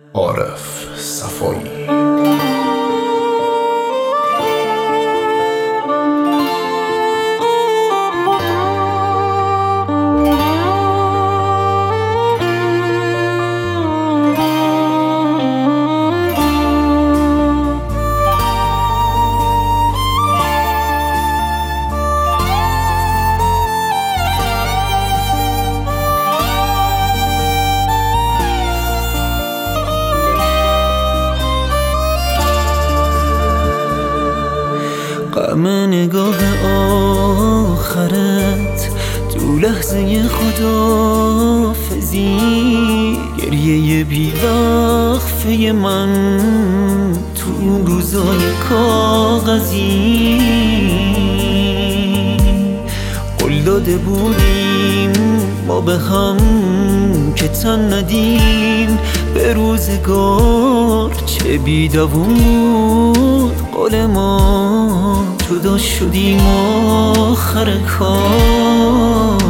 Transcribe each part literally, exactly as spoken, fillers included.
عارف صفایی. غم نگاه آخرت تو لحظه خداحافظی، گریه بی‌وقفه من تو روزای کاغذی. قول داده بودیم ما به هم که تن ندیم به روزگار، چه بی‌دوام بود قول ما، جدا شدیم آخر کار.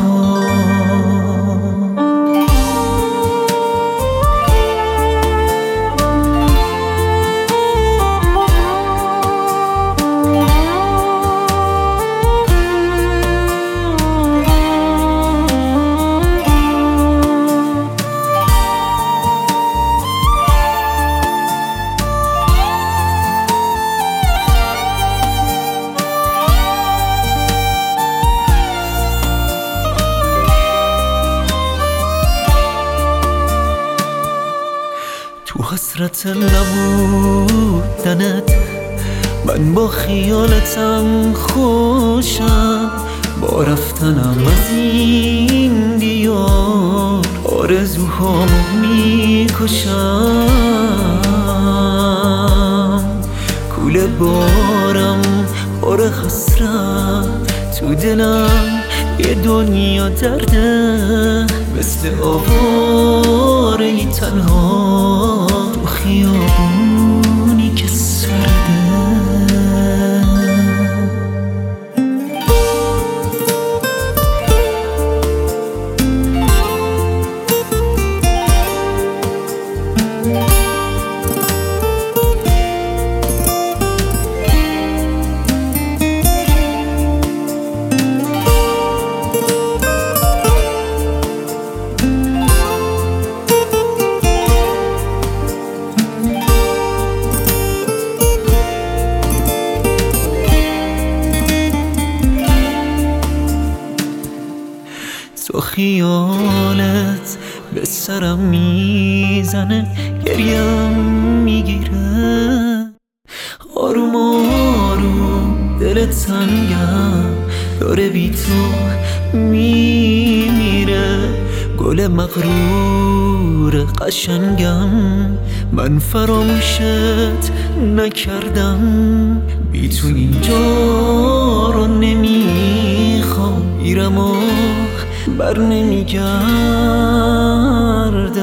تو حسرت نبودنت من با خیالتم خوشم، با رفتنم از این دیار آرزوهامو میکشم. کوله بارم پر حسرت تو دلم، یه دنیا درده مثل آواره تنها تو خیابونی که سرده. تو خیالت به سرم میزنه، گریم میگیره، آروم آروم دل تنگم داره بی تو میمیره. گل مغرور قشنگم من فراموشت نکردم، بی تو اینجا رو نمیخوام، میرم و بر نمیگرده.